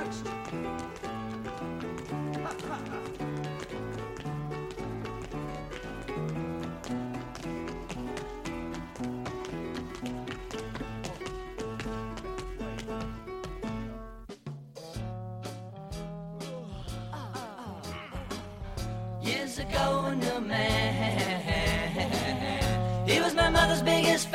Years ago, a new man. He was my mother's biggest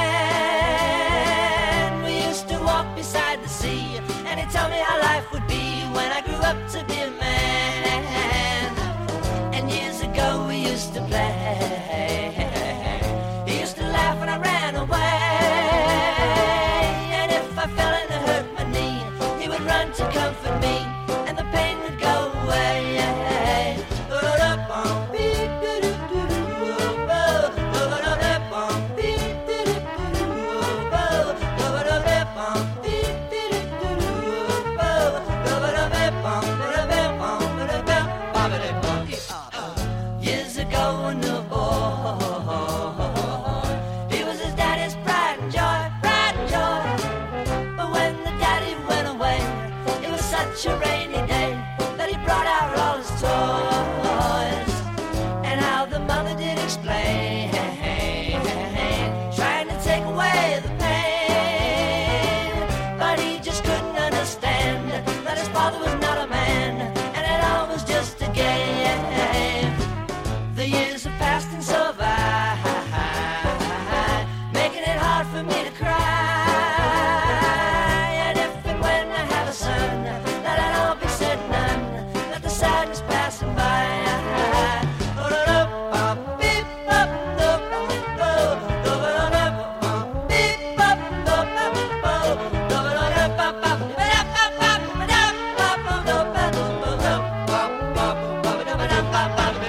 fan. We used to walk beside the sea, and he told me how life would be when I grew up to be a man. And years ago, we used to play. He used to laugh when I ran away. And if I fell and I hurt my knee, he would run to comfort me, and the pain would go away. Years ago, a new boy. He was his daddy's pride and joy, pride and joy. But when the daddy went away, it was such a rainy day that he brought out all his toys. And how the mother did explain, trying to take away the pain. But he just couldn't understand that his father was not a man, and it all was just a game. The years have passed and survived, making it hard for me to cry. And if and when I have a son, let it all be said none, let the sadness passing by. Ba